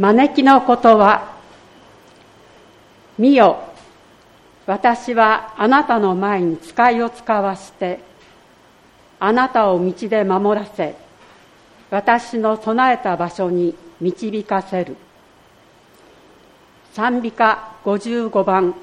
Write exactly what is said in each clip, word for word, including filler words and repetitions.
招きのことは、見よ、私はあなたの前に使いを使わしてあなたを道で守らせ、私の備えた場所に導かせる。賛美歌ごじゅうごばん。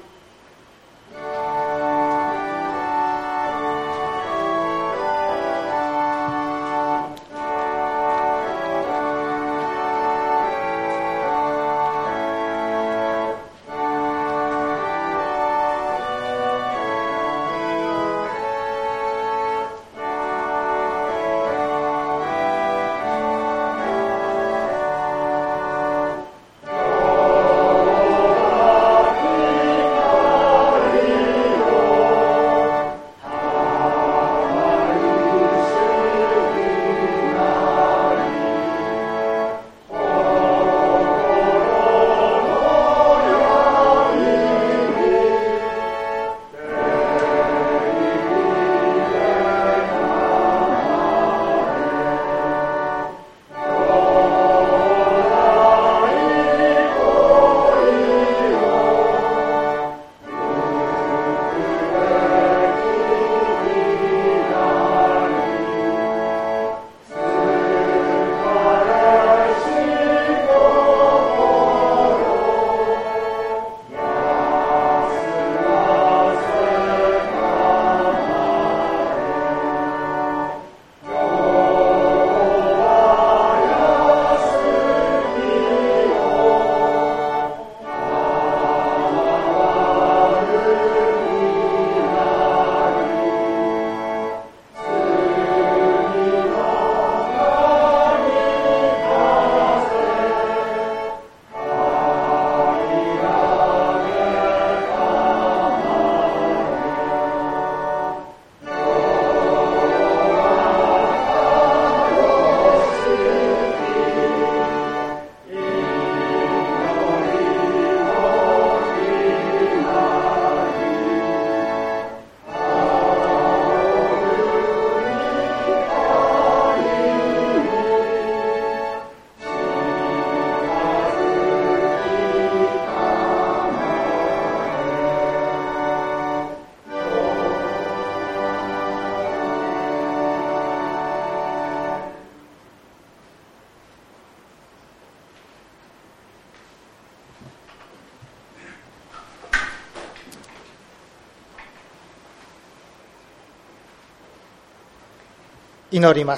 祈ります。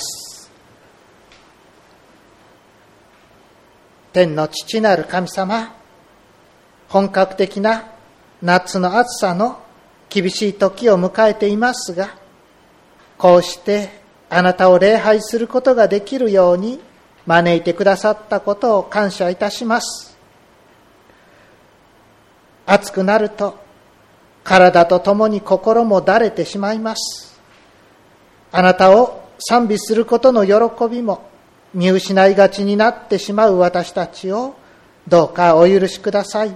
天の父なる神様、本格的な夏の暑さの厳しい時を迎えていますが、こうしてあなたを礼拝することができるように招いてくださったことを感謝いたします。暑くなると体とともに心もだれてしまいます。あなたを賛美することの喜びも見失いがちになってしまう私たちをどうかお許しください。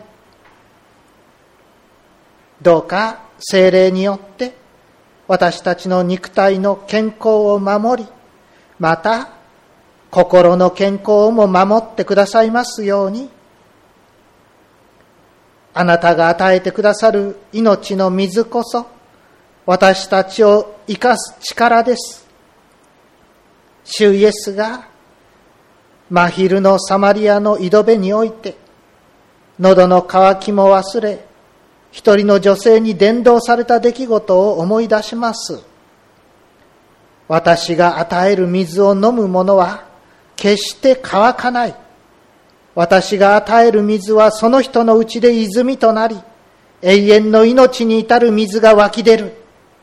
どうか聖霊によって私たちの肉体の健康を守り、また心の健康をも守ってくださいますように、あなたが与えてくださる命の水こそ私たちを生かす力です。主イエスが真昼のサマリアの井戸辺において喉の渇きも忘れ、一人の女性に伝道された出来事を思い出します。私が与える水を飲む者は決して乾かない。私が与える水はその人のうちで泉となり、永遠の命に至る水が湧き出る。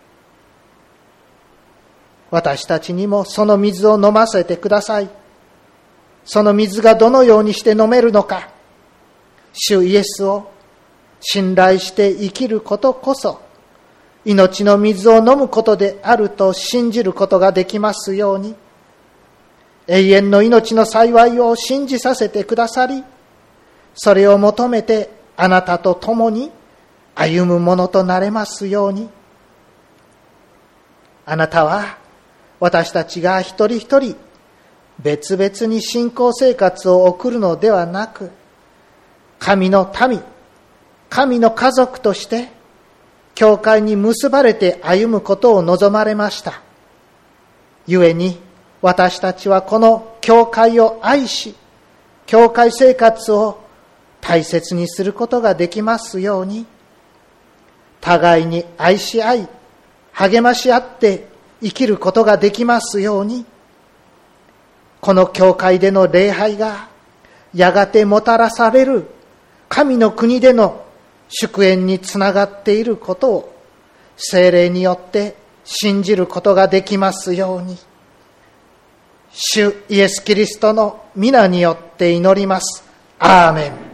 私たちにもその水を飲ませてください。その水がどのようにして飲めるのか、主イエスを信頼して生きることこそ命の水を飲むことであると信じることができますように、永遠の命の幸いを信じさせてくださり、それを求めてあなたと共に歩むものとなれますように。あなたは私たちが一人一人別々に信仰生活を送るのではなく、神の民、神の家族として教会に結ばれて歩むことを望まれました。故に私たちはこの教会を愛し、教会生活を大切にすることができますように、互いに愛し合い、励まし合って生きることができますように、この教会での礼拝がやがてもたらされる神の国での祝宴につながっていることを聖霊によって信じることができますように、主イエス・キリストの皆によって祈ります。アーメン。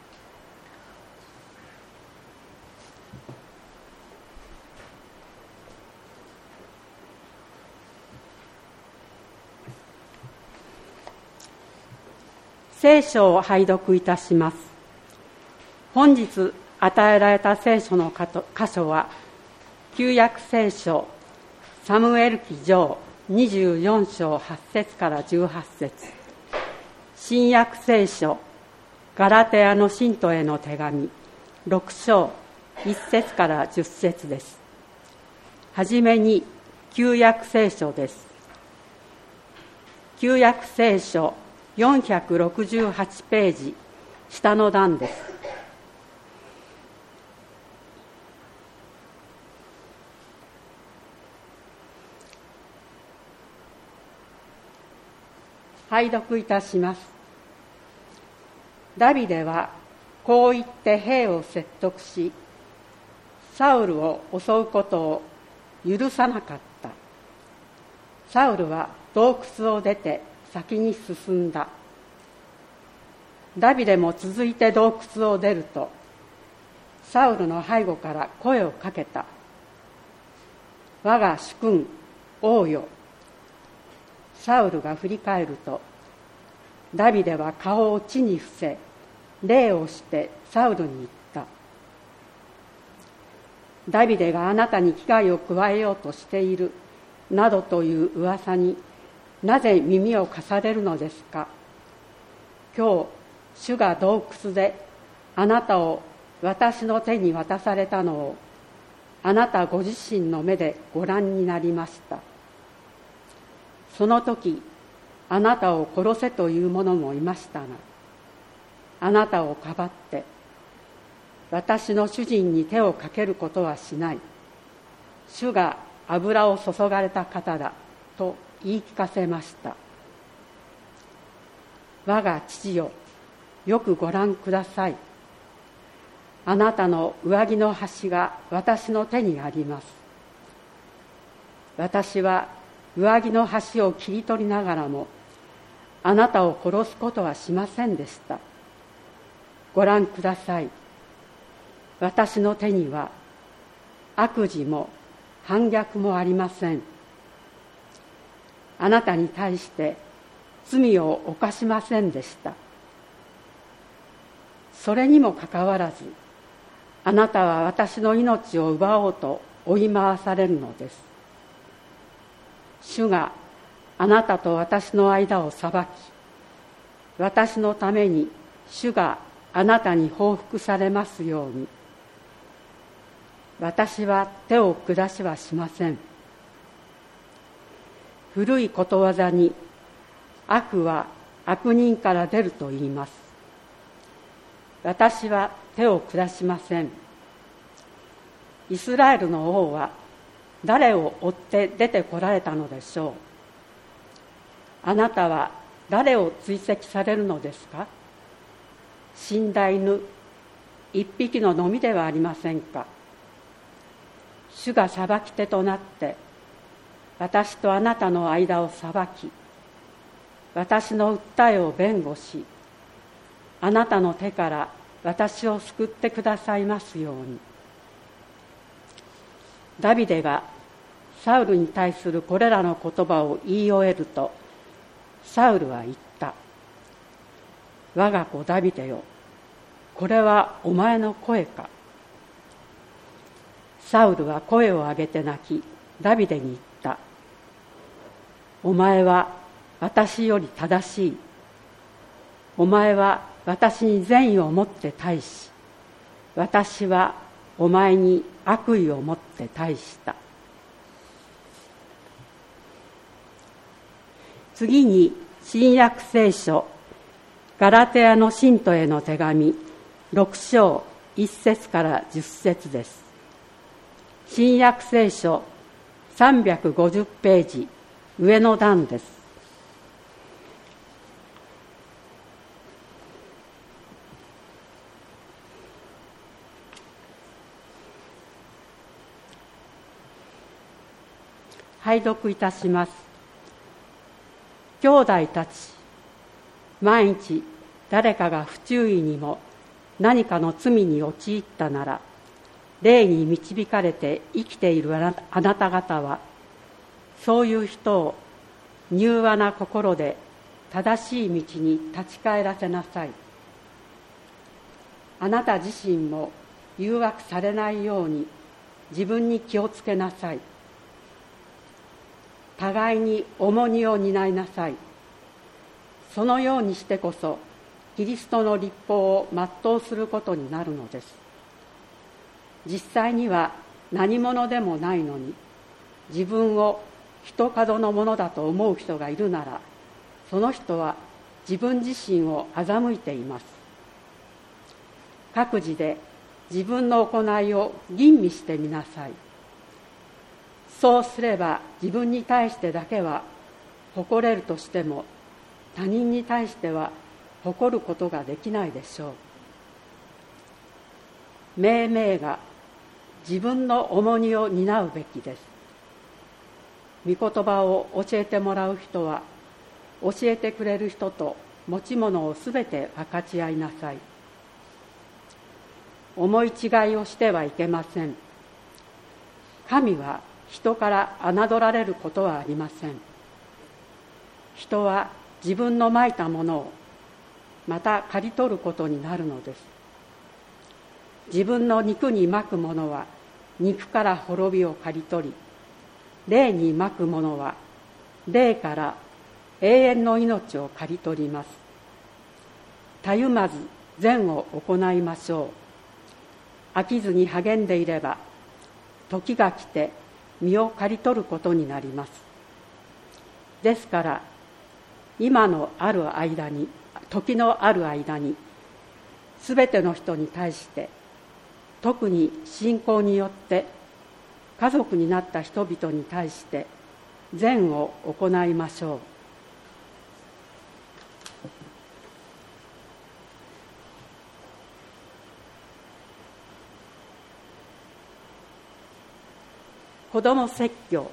聖書を拝読いたします。本日与えられた聖書の箇所は、旧約聖書サムエル記上にじゅうよん章はち節からじゅうはち節、新約聖書ガラテヤの信徒への手紙ろく章いち節からじゅっ節です。はじめに旧約聖書です。旧約聖書よんひゃくろくじゅうはちページ下の段です。拝読いたします。ダビデはこう言って兵を説得し、サウルを襲うことを許さなかった。サウルは洞窟を出て先に進んだ。ダビデも続いて洞窟を出ると、サウルの背後から声をかけた。我が主君王よ。サウルが振り返ると、ダビデは顔を地に伏せ、礼をしてサウルに言った。ダビデがあなたに危害を加えようとしている、などという噂になぜ耳を貸されるのですか。今日、主が洞窟であなたを私の手に渡されたのを、あなたご自身の目でご覧になりました。その時、あなたを殺せという者もいましたが、あなたをかばって、私の主人に手をかけることはしない。主が油を注がれた方だ、と言い聞かせました。我が父よ、よくご覧ください。あなたの上着の端が私の手にあります。私は上着の端を切り取りながらも、あなたを殺すことはしませんでした。ご覧ください。私の手には悪事も反逆もありません。あなたに対して罪を犯しませんでした。それにもかかわらず、あなたは私の命を奪おうと追い回されるのです。主があなたと私の間を裁き、私のために主があなたに報復されますように。私は手を下しはしません。古いことわざに、悪は悪人から出ると言います。私は手を下しません。イスラエルの王は誰を追って出てこられたのでしょう。あなたは誰を追跡されるのですか。死んだ犬一匹ののみではありませんか。主が裁き手となって私とあなたの間を裁き、私の訴えを弁護し、あなたの手から私を救ってくださいますように。ダビデがサウルに対するこれらの言葉を言い終えると、サウルは言った。我が子ダビデよ、これはお前の声か。サウルは声を上げて泣き、ダビデに言った。お前は私より正しい。お前は私に善意を持って対し、私はお前に悪意を持って対した。次に新約聖書ガラテヤの信徒への手紙ろく章いち節からじゅっ節です。新約聖書さんびゃくごじゅうページ上の段です。拝読いたします。兄弟たち、万一誰かが不注意にも何かの罪に陥ったなら、霊に導かれて生きているあなた方は、そういう人を柔和な心で正しい道に立ち返らせなさい。あなた自身も誘惑されないように自分に気をつけなさい。互いに重荷を担いなさい。そのようにしてこそキリストの律法を全うすることになるのです。実際には何者でもないのに、自分を一角のものだと思う人がいるなら、その人は自分自身を欺いています。各自で自分の行いを吟味してみなさい。そうすれば自分に対してだけは誇れるとしても、他人に対しては誇ることができないでしょう。命名が自分の重荷を担うべきです。御言葉を教えてもらう人は、教えてくれる人と持ち物をすべて分かち合いなさい。思い違いをしてはいけません。神は人から侮られることはありません。人は自分のまいたものをまた刈り取ることになるのです。自分の肉にまくものは肉から滅びを刈り取り、霊にまくものは霊から永遠の命を刈り取ります。たゆまず善を行いましょう。飽きずに励んでいれば、時が来て身を刈り取ることになります。ですから今のある間に時のある間にすべての人に対して、特に信仰によって家族になった人々に対して善を行いましょう。子ども説教。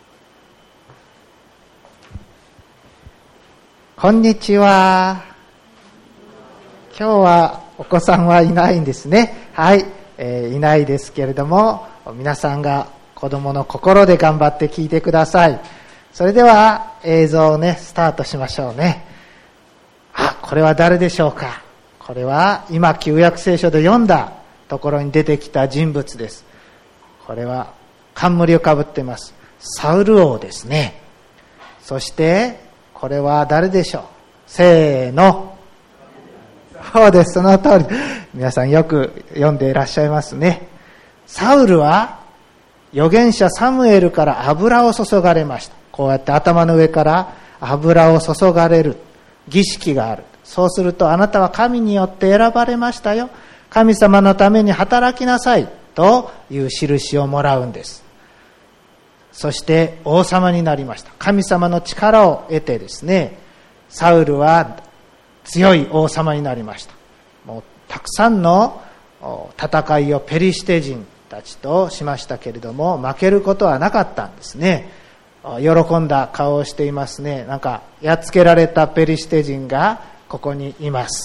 こんにちは。今日はお子さんはいないんですね。はい、えー、いないですけれども、皆さんが子供の心で頑張って聞いてください。それでは映像をね、スタートしましょうね。あ、これは誰でしょうか。これは今旧約聖書で読んだところに出てきた人物です。これは冠をかぶっています。サウル王ですね。そしてこれは誰でしょう。せーの。そうです、その通り。皆さんよく読んでいらっしゃいますね。サウルは預言者サムエルから油を注がれました。こうやって頭の上から油を注がれる儀式がある。そうすると、あなたは神によって選ばれましたよ。神様のために働きなさいという印をもらうんです。そして王様になりました。神様の力を得てですね、サウルは強い王様になりました。もうたくさんの戦いをペリシテ人たちとしましたけれども、負けることはなかったんですね。喜んだ顔をしていますね。なんかやっつけられたペリシテ人がここにいます。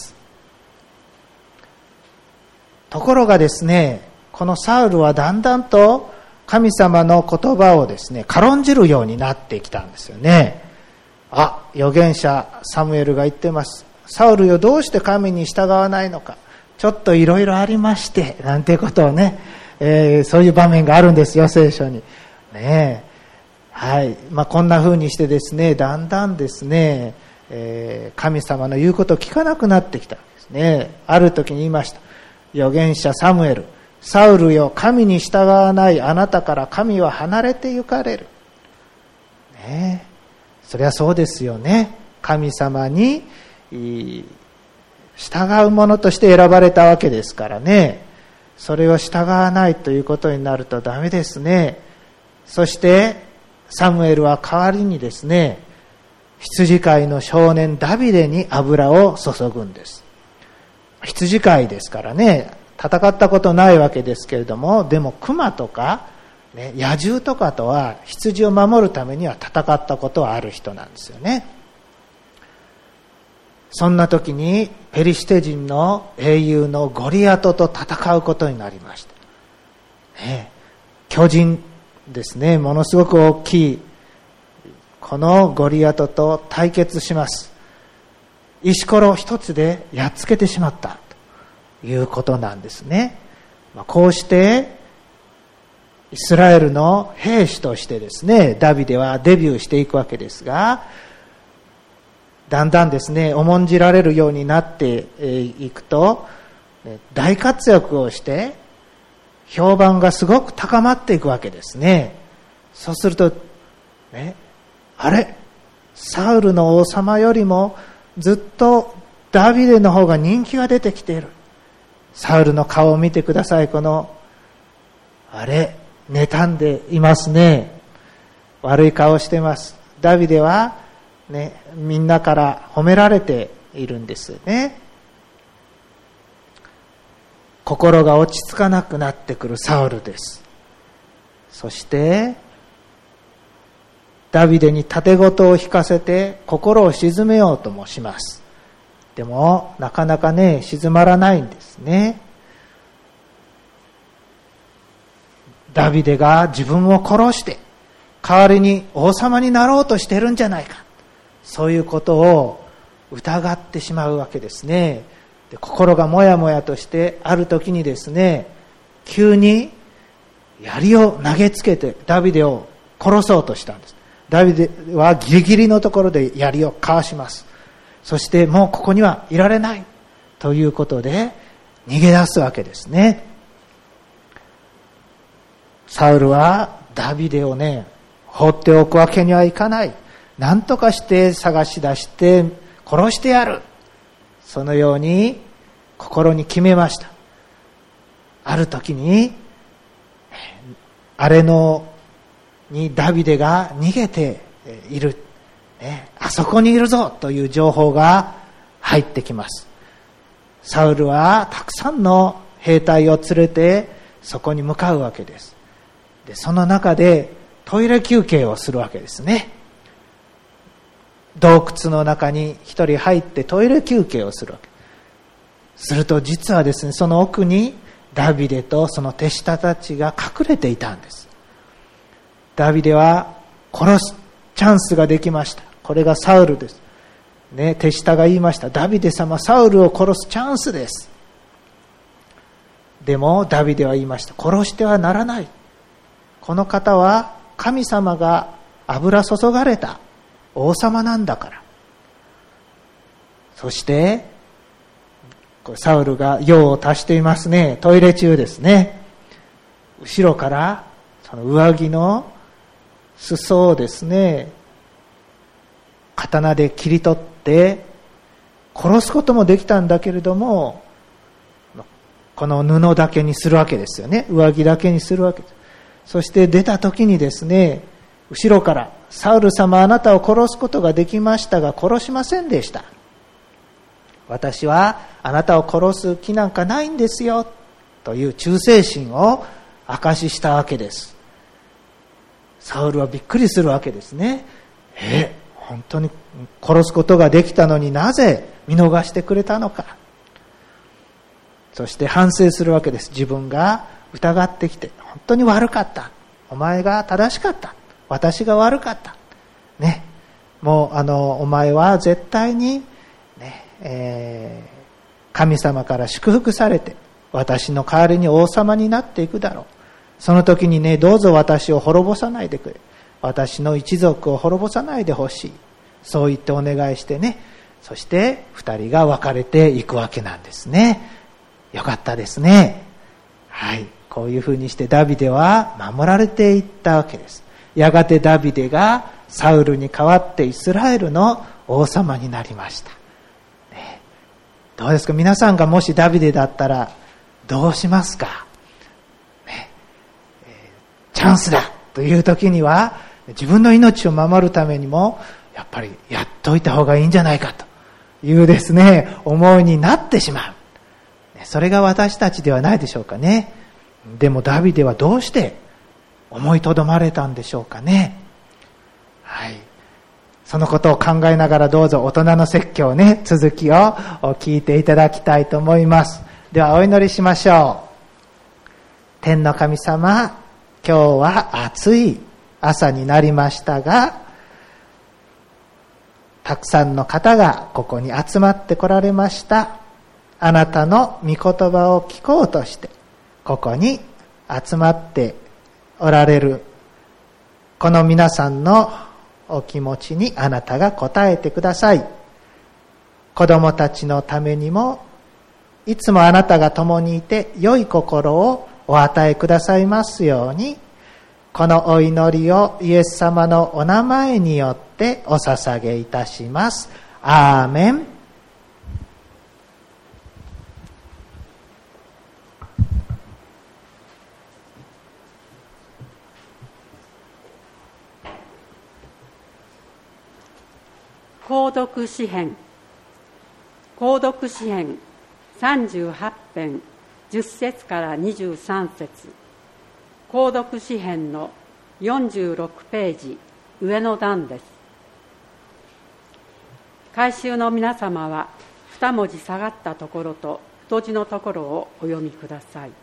ところがですね、このサウルはだんだんと神様の言葉をですね、軽んじるようになってきたんですよね。あ、預言者サムエルが言ってます。サウルよ、どうして神に従わないのか。ちょっといろいろありまして、なんていうことをね、えー、そういう場面があるんですよ、聖書に。ねえ。 はい。まあ、こんな風にしてですね、だんだんですね、えー、神様の言うことを聞かなくなってきたんですね。ある時に言いました。預言者サムエル、サウルよ、神に従わないあなたから神は離れて行かれる。ねえ、そりゃそうですよね。神様に従う者として選ばれたわけですからね。それを従わないということになるとダメですね。そしてサムエルは代わりにですね、羊飼いの少年ダビデに油を注ぐんです。羊飼いですからね、戦ったことないわけですけれども、でも熊とか、ね、野獣とかとは羊を守るためには戦ったことはある人なんですよね。そんな時にペリシテ人の英雄のゴリアトと戦うことになりました、ね、巨人ですね、ものすごく大きいこのゴリアトと対決します。石ころ一つでやっつけてしまったということなんですね。こうしてイスラエルの兵士としてですね、ダビデはデビューしていくわけですが、だんだんですね、重んじられるようになっていくと、大活躍をして評判がすごく高まっていくわけですね。そうすると、ね、あれ、サウルの王様よりもずっとダビデの方が人気が出てきている。サウルの顔を見てください。この、あれ、妬んでいますね。悪い顔しています。ダビデは、ね、みんなから褒められているんですね。心が落ち着かなくなってくるサウルです。そしてダビデに盾事を引かせて心を鎮めようともします。でもなかなかね、静まらないんですね。ダビデが自分を殺して代わりに王様になろうとしてるんじゃないか、そういうことを疑ってしまうわけですね。で、心がもやもやとして、ある時にですね、急に槍を投げつけてダビデを殺そうとしたんです。ダビデはギリギリのところで槍をかわします。そしてもうここにはいられないということで逃げ出すわけですね。サウルはダビデをね、放っておくわけにはいかない。何とかして探し出して殺してやる。そのように心に決めました。ある時に荒れ野にダビデが逃げている、ね、あそこにいるぞという情報が入ってきます。サウルはたくさんの兵隊を連れてそこに向かうわけです。で、その中でトイレ休憩をするわけですね。洞窟の中に一人入ってトイレ休憩をするわけすると、実はですね、その奥にダビデとその手下たちが隠れていたんです。ダビデは殺すチャンスができました。これがサウルです、ね、手下が言いました。ダビデ様、サウルを殺すチャンスです。でもダビデは言いました。殺してはならない。この方は神様が油注がれた王様なんだから。そしてサウルが用を足していますね。トイレ中ですね。後ろからその上着の裾をですね、刀で切り取って殺すこともできたんだけれども、この布だけにするわけですよね。上着だけにするわけです。そして出た時にですね、後ろからサウル様、あなたを殺すことができましたが殺しませんでした。私はあなたを殺す気なんかないんですよという忠誠心を証ししたわけです。サウルはびっくりするわけですね。え、本当に殺すことができたのになぜ見逃してくれたのか。そして反省するわけです。自分が疑ってきて本当に悪かった。お前が正しかった。私が悪かった。ね。もうあのお前は絶対にね、えー、神様から祝福されて私の代わりに王様になっていくだろう。その時にね、どうぞ私を滅ぼさないでくれ。 私の一族を滅ぼさないでほしい、そう言ってお願いしてね、そして二人が別れていくわけなんですね。よかったですね。はい、こういうふうにしてダビデは守られていったわけです。やがてダビデがサウルに代わってイスラエルの王様になりました、ね、どうですか、皆さんがもしダビデだったらどうしますか、ねえー、チャンスだという時には自分の命を守るためにもやっぱりやっといた方がいいんじゃないかというですね、思いになってしまう。それが私たちではないでしょうかね。でもダビデはどうして思いとどまれたんでしょうかね。はい。そのことを考えながらどうぞ大人の説教ね、続きを聞いていただきたいと思います。ではお祈りしましょう。天の神様、今日は暑い朝になりましたが、たくさんの方がここに集まってこられました。あなたの御言葉を聞こうとしてここに集まっておられるこの皆さんのお気持ちにあなたが応えてください。子供たちのためにもいつもあなたが共にいて良い心をお与えくださいますように、このお祈りをイエス様のお名前によってお捧げいたします。アーメン。 購読詩編購読詩編さんじゅうはち編じゅっ節からにじゅうさん節、購読詩編のよんじゅうろくページ上の段です。改宗の皆様は二文字下がったところと太字のところをお読みください。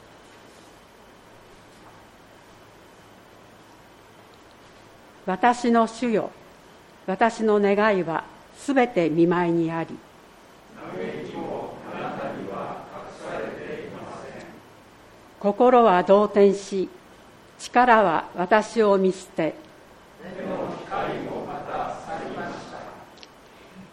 私の主よ、私の願いはすべて御前にあり、嘆きもあなたには隠されていません。心は動転し、力は私を見捨て、目の光もまた去りました。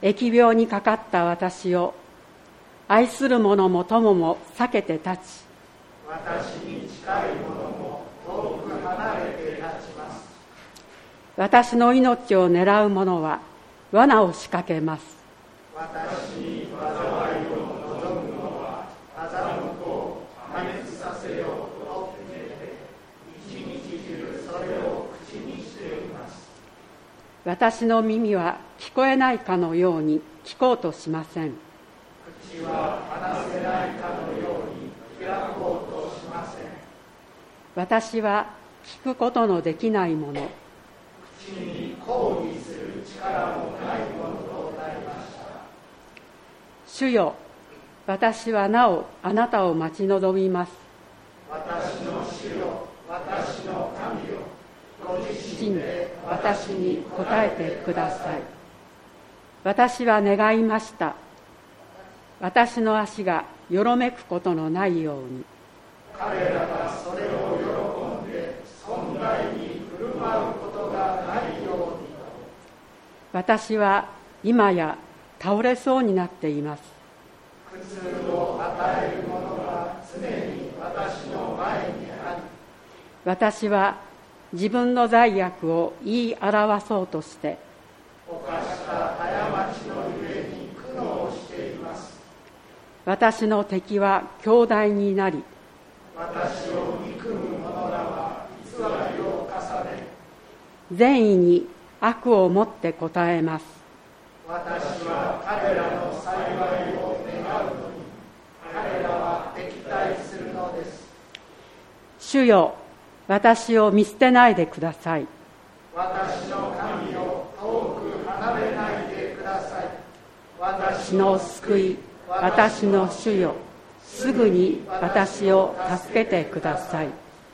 疫病にかかった私を愛する者も友も避けて立ち、私に近い者も遠く離れて立ちます。私の命を狙う者は罠を仕掛けます。私に災いを望む者は欺こう、破滅させようと決めて、一日中それを口にしています。私の耳は聞こえないかのように聞こうとしません。口は話せないかのように開こうとしません。私は聞くことのできないもの、口に抗議する力もないものとなりました。主よ、私はなおあなたを待ち望みます。私の主よ、私の神よ、ご自身で私に答えてください。私は願いました。私の足がよろめくことのないように。彼らがそれを喜んで尊大に振る舞うことがないようにと。私は今や倒れそうになっています。苦痛を与えるものが常に私の前にあり、私は自分の罪悪を言い表そうとして犯した過ちのゆえに苦悩しています。私の敵は強大になり、私を憎む者らは偽りを重ね、善意に悪をもって答えます。私は彼らの幸いを願うのに、彼らは敵対するのです。主よ、私を見捨てないでください。私の神を遠く離れないでください。私の救い、私の主よ、すぐに私を助けてください。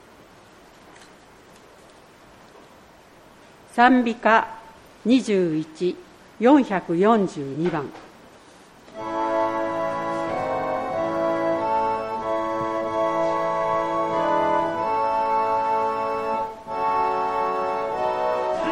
賛美歌にじゅういち、よんひゃくよんじゅうにばん。 「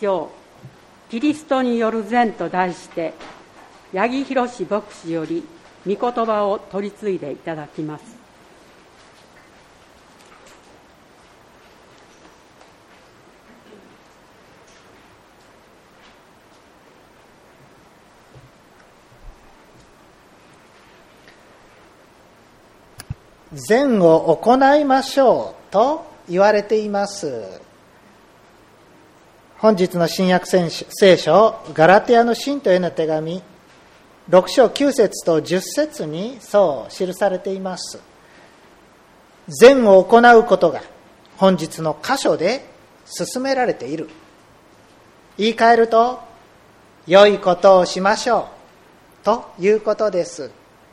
今日キリストによる善と題して八木博牧師より御言葉を取り継いでいただきます。 善を行いましょうと言われています。本日の新約聖書ガラテヤの信徒への手紙ろく章きゅう節とじゅっ節にそう記されています。善を行うことが本日の箇所で進められている。言い換えると、良いことをしましょうということです。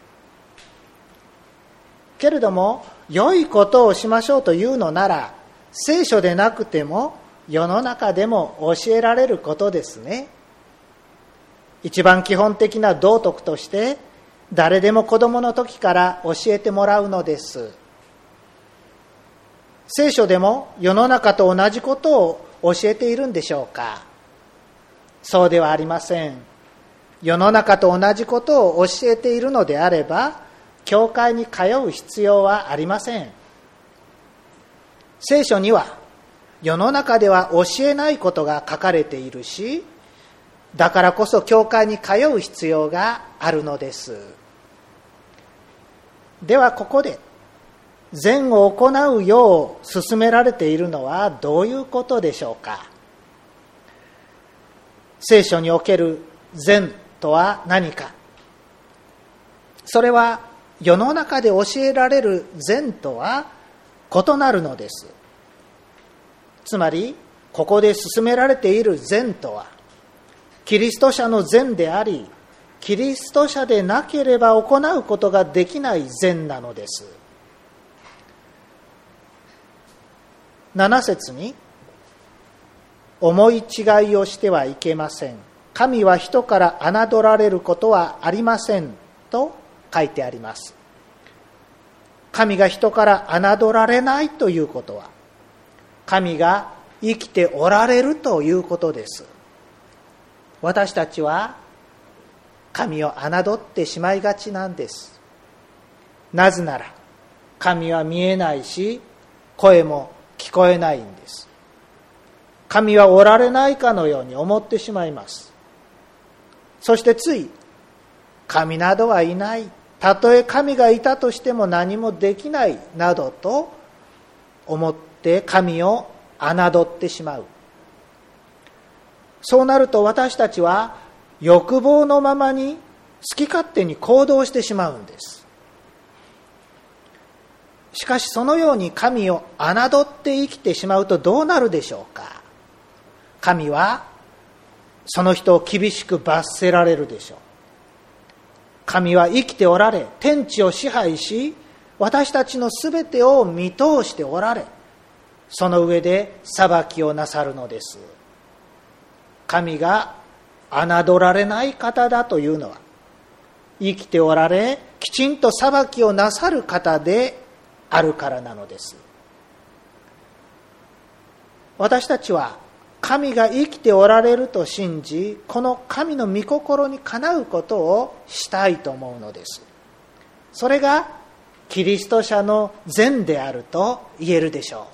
けれども、良いことをしましょうというのなら、聖書でなくても世の中でも教えられることですね。一番基本的な道徳として、誰でも子供の時から教えてもらうのです。聖書でも世の中と同じことを教えているんでしょうか。そうではありません。世の中と同じことを教えているのであれば、教会に通う必要はありません。聖書には世の中では教えないことが書かれているし、だからこそ教会に通う必要があるのです。ではここで善を行うよう勧められているのはどういうことでしょうか。聖書における善とは何か。それは世の中で教えられる善とは異なるのです。つまり、ここで進められている善とは、キリスト者の善であり、キリスト者でなければ行うことができない善なのです。なな節に、思い違いをしてはいけません。神は人から侮られることはありませんと書いてあります。神が人から侮られないということは、神が生きておられるということです。私たちは神を侮ってしまいがちなんです。なぜなら神は見えないし、声も聞こえないんです。神はおられないかのように思ってしまいます。そしてつい、神などはいない、たとえ神がいたとしても何もできないなどと思って神を侮ってしまう。そうなると私たちは欲望のままに好き勝手に行動してしまうんです。しかしそのように神を侮って生きてしまうとどうなるでしょうか。神はその人を厳しく罰せられるでしょう。神は生きておられ、天地を支配し、私たちのすべてを見通しておられ、その上で裁きをなさるのです。神が侮られない方だというのは、生きておられ、きちんと裁きをなさる方であるからなのです。私たちは神が生きておられると信じ、この神の御心にかなうことをしたいと思うのです。それがキリスト者の善であると言えるでしょう。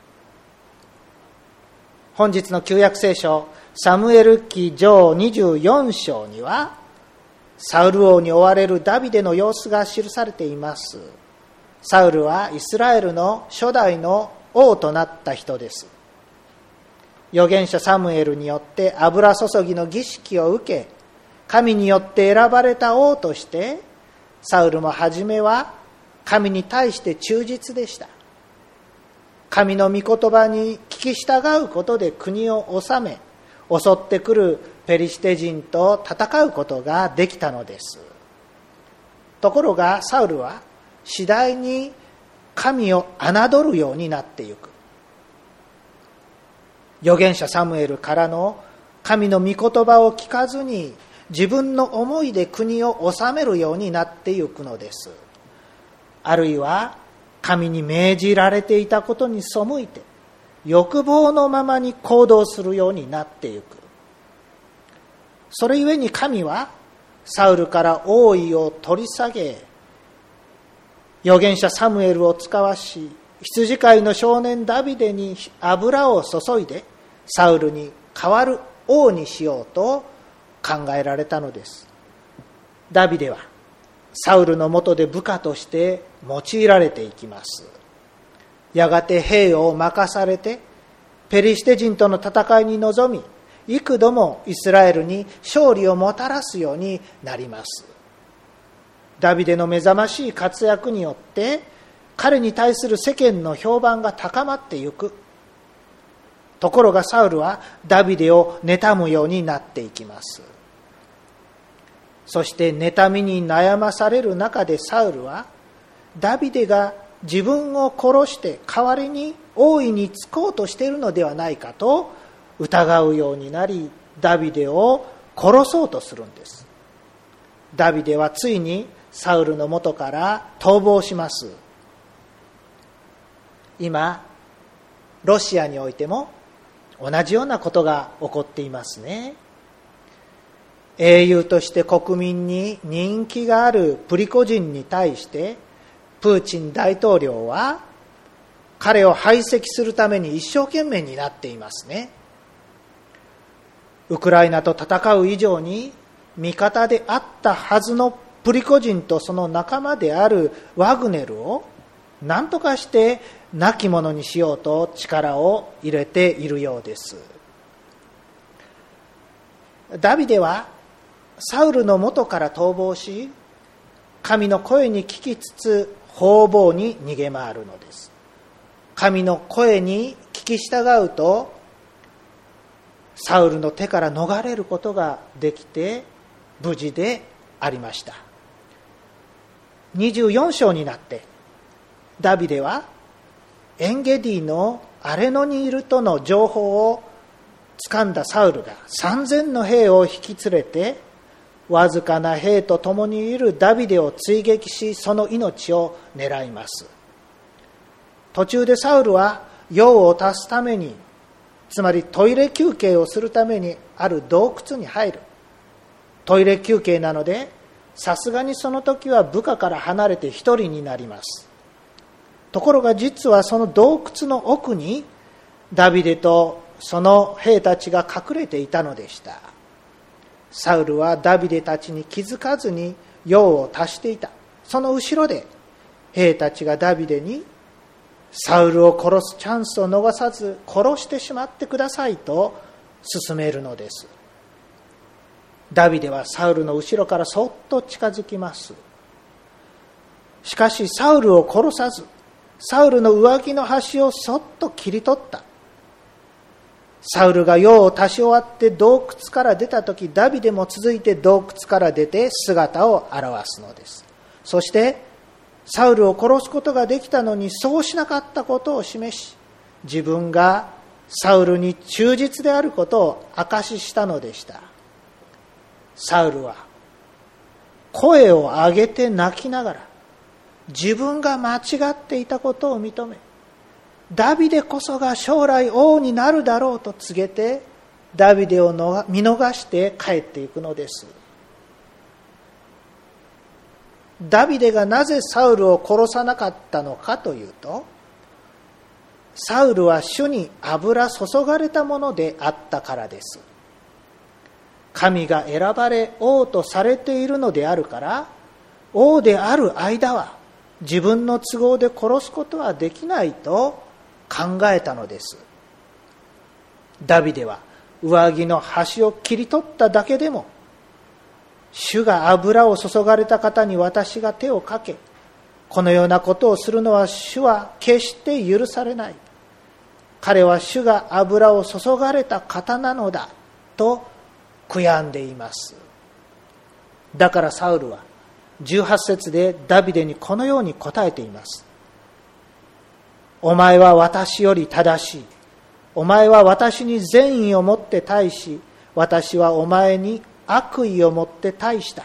本日の旧約聖書サムエル記上にじゅうよん章には、サウル王に追われるダビデの様子が記されています。サウルはイスラエルの初代の王となった人です。預言者サムエルによって油注ぎの儀式を受け、神によって選ばれた王として、サウルも初めは神に対して忠実でした。神の御言葉に聞き従うことで国を治め、襲ってくるペリシテ人と戦うことができたのです。ところがサウルは次第に神を侮るようになっていく。預言者サムエルからの神の御言葉を聞かずに自分の思いで国を治めるようになっていくのです。あるいは神に命じられていたことに背いて欲望のままに行動するようになっていく。それゆえに神はサウルから王位を取り下げ、預言者サムエルを使わし、羊飼いの少年ダビデに油を注いでサウルに代わる王にしようと考えられたのです。ダビデはサウルの下で部下として用いられていきます。やがて兵を任されてペリシテ人との戦いに臨み、幾度もイスラエルに勝利をもたらすようになります。ダビデの目覚ましい活躍によって彼に対する世間の評判が高まってゆく。ところがサウルはダビデを妬むようになっていきます。そして妬みに悩まされる中でサウルはダビデが自分を殺して代わりに王位に就こうとしているのではないかと疑うようになり、ダビデを殺そうとするんです。ダビデはついにサウルの元から逃亡します。今ロシアにおいても同じようなことが起こっていますね。英雄として国民に人気があるプリゴジンに対してプーチン大統領は彼を排斥するために一生懸命になっていますね。ウクライナと戦う以上に味方であったはずのプリゴジンとその仲間であるワグネルを何とかして亡き者にしようと力を入れているようです。ダビデはサウルの元から逃亡し、神の声に聞きつつ方々に逃げ回るのです。神の声に聞き従うとサウルの手から逃れることができて無事でありました。にじゅうよん章になってダビデはエンゲディのアレノにいるとの情報を掴んだサウルがさんぜんの兵を引き連れてわずかな兵と共にいるダビデを追撃し、その命を狙います。途中でサウルは用を足すために、つまりトイレ休憩をするためにある洞窟に入る。トイレ休憩なのでさすがにその時は部下から離れて一人になります。ところが実はその洞窟の奥にダビデとその兵たちが隠れていたのでした。サウルはダビデたちに気づかずに用を足していた。その後ろで兵たちがダビデにサウルを殺すチャンスを逃さず殺してしまってくださいと勧めるのです。ダビデはサウルの後ろからそっと近づきます。しかしサウルを殺さず、サウルの上着の端をそっと切り取った。サウルが用を足し終わって洞窟から出たとき、ダビデも続いて洞窟から出て姿を現すのです。そしてサウルを殺すことができたのにそうしなかったことを示し、自分がサウルに忠実であることを証ししたのでした。サウルは声を上げて泣きながら自分が間違っていたことを認め、ダビデこそが将来王になるだろうと告げて、ダビデを見逃して帰っていくのです。ダビデがなぜサウルを殺さなかったのかというと、サウルは主に油注がれたものであったからです。神が選ばれ王とされているのであるから、王である間は自分の都合で殺すことはできないと考えたのです。ダビデは上着の端を切り取っただけでも、主が油を注がれた方に私が手をかけ、このようなことをするのは主は決して許されない。彼は主が油を注がれた方なのだと悔やんでいます。だからサウルはじゅうはち節でダビデにこのように答えています。お前は私より正しい。お前は私に善意を持って対し、私はお前に悪意を持って対した。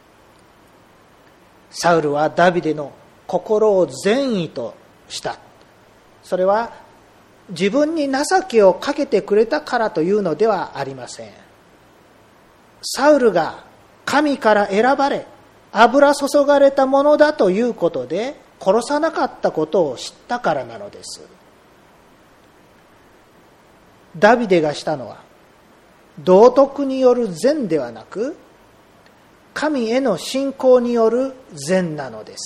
サウルはダビデの心を善意とした。それは自分に情けをかけてくれたからというのではありません。サウルが神から選ばれ、油注がれたものだということで殺さなかったことを知ったからなのです。ダビデがしたのは道徳による善ではなく、神への信仰による善なのです。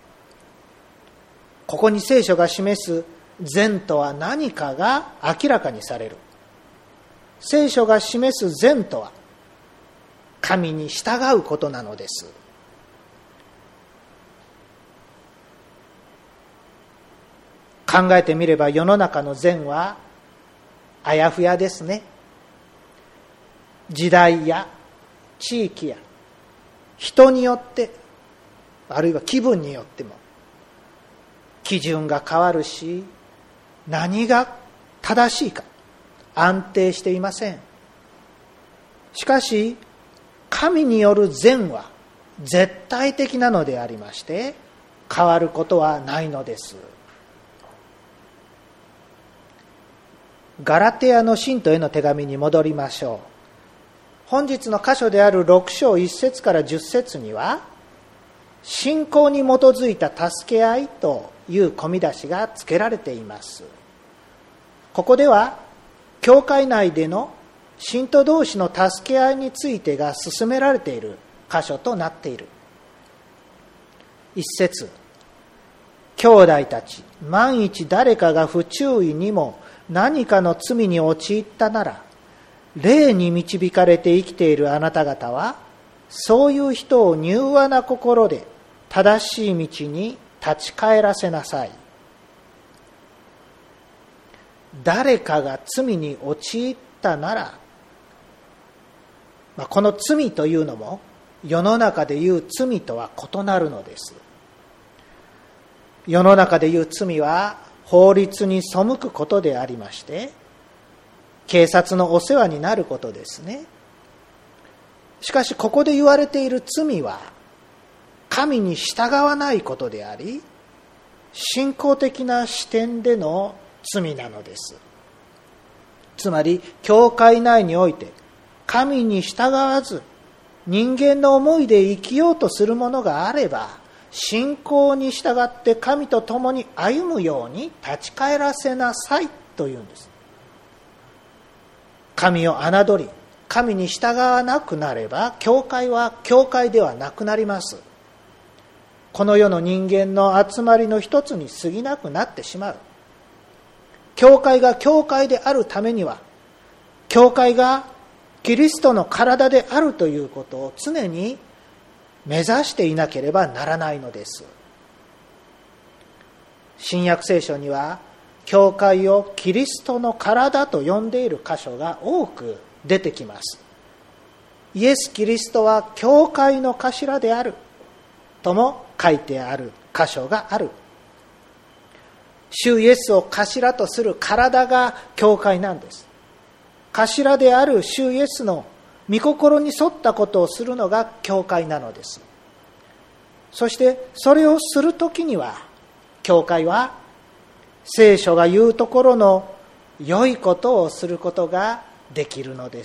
ここに聖書が示す善とは何かが明らかにされる。聖書が示す善とは神に従うことなのです。考えてみれば世の中の善はあやふやですね。時代や地域や人によって、あるいは気分によっても基準が変わるし、何が正しいか安定していません。しかし神による善は絶対的なのでありまして、変わることはないのです。ガラテヤの信徒への手紙に戻りましょう。本日の箇所であるろく章いち節からじゅっ節には、信仰に基づいた助け合いという込み出しがつけられています。ここでは教会内での信徒同士の助け合いについてが進められている箇所となっている。一節、兄弟たち、万一誰かが不注意にも何かの罪に陥ったなら、霊に導かれて生きているあなた方は、そういう人を柔和な心で正しい道に立ち返らせなさい。誰かが罪に陥ったなら、まあ、この罪というのも世の中でいう罪とは異なるのです。世の中でいう罪は法律に背くことでありまして、警察のお世話になることですね。しかしここで言われている罪は神に従わないことであり、信仰的な視点での罪なのです。つまり教会内において神に従わず人間の思いで生きようとするものがあれば、信仰に従って神と共に歩むように立ち返らせなさいというんです。神を侮り神に従わなくなれば、教会は教会ではなくなります。この世の人間の集まりの一つに過ぎなくなってしまう。教会が教会であるためには、教会がキリストの体であるということを常に目指していなければならないのです。新約聖書には教会をキリストの体と呼んでいる箇所が多く出てきます。イエス・キリストは教会の頭であるとも書いてある箇所がある。主イエスを頭とする体が教会なんです。頭である主イエスの御心に沿ったことをするのが教会なのです。そしてそれをするときには、教会は聖書が言うところの良いことをすることができるのです。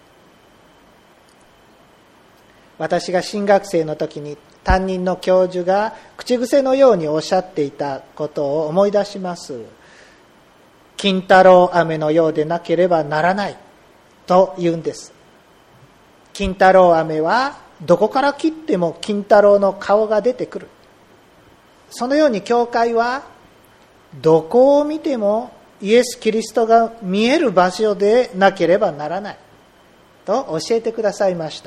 私が新学生の時に担任の教授が口癖のようにおっしゃっていたことを思い出します。金太郎飴のようでなければならないと言うんです。金太郎飴はどこから切っても金太郎の顔が出てくる。そのように教会はどこを見てもイエス・キリストが見える場所でなければならないと教えてくださいました。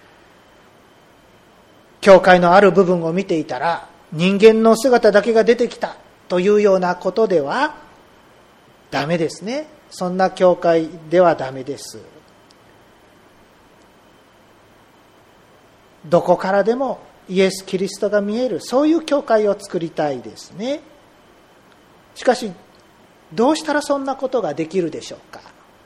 教会のある部分を見ていたら人間の姿だけが出てきたというようなことではダメですね。そんな教会ではダメです。どこからでもイエス・キリストが見える、そういう教会を作りたいですね。しかしどうしたらそんなことができるでしょうか。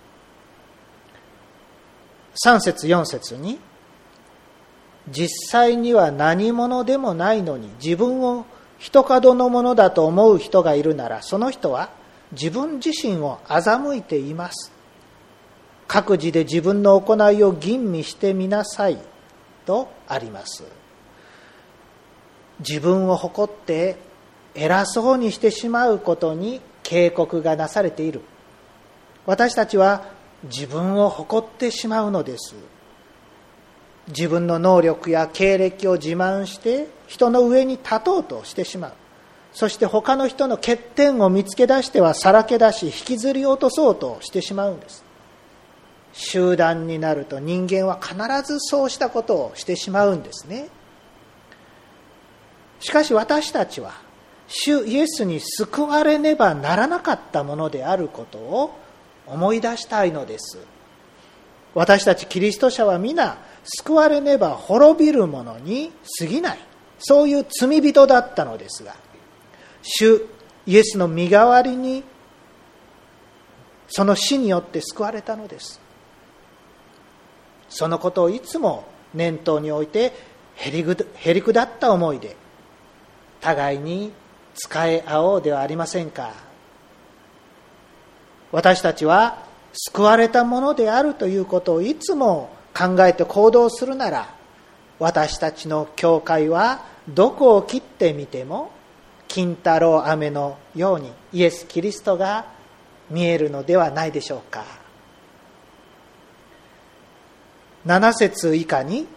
さん節よん節に、実際には何者でもないのに自分を一角のものだと思う人がいるなら、その人は自分自身を欺いています。各自で自分の行いを吟味してみなさいとあります。自分を誇って偉そうにしてしまうことに警告がなされている。私たちは自分を誇ってしまうのです。自分の能力や経歴を自慢して人の上に立とうとしてしまう。そして他の人の欠点を見つけ出してはさらけ出し引きずり落とそうとしてしまうんです。集団になると人間は必ずそうしたことをしてしまうんですね。しかし私たちは主イエスに救われねばならなかったものであることを思い出したいのです。私たちキリスト者は皆救われねば滅びるものに過ぎない、そういう罪人だったのですが、主イエスの身代わりにその死によって救われたのです。そのことをいつも念頭に置いてへりくへりくだった思いで互いに仕え合おうではありませんか。私たちは救われたものであるということをいつも考えて行動するなら、私たちの教会はどこを切ってみても金太郎飴のようにイエス・キリストが見えるのではないでしょうか。なな節以下に、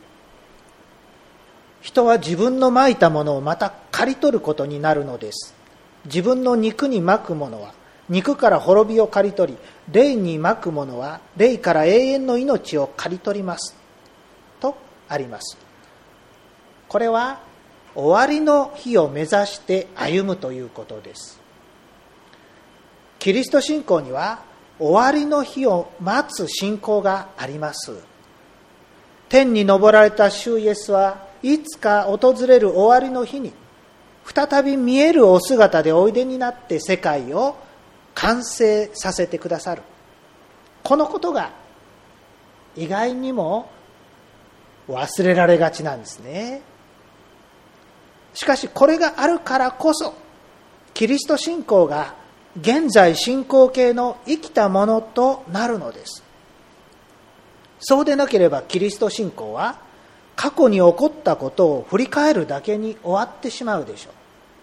人は自分のまいたものをまた刈り取ることになるのです。自分の肉にまくものは肉から滅びを刈り取り、霊にまくものは霊から永遠の命を刈り取りますとあります。これは終わりの日を目指して歩むということです。キリスト信仰には終わりの日を待つ信仰があります。天に昇られた主イエスはいつか訪れる終わりの日に再び見えるお姿でおいでになって世界を完成させてくださる。このことが意外にも忘れられがちなんですね。しかしこれがあるからこそキリスト信仰が現在進行形の生きたものとなるのです。そうでなければキリスト信仰は過去に起こったことを振り返るだけに終わってしまうでしょう。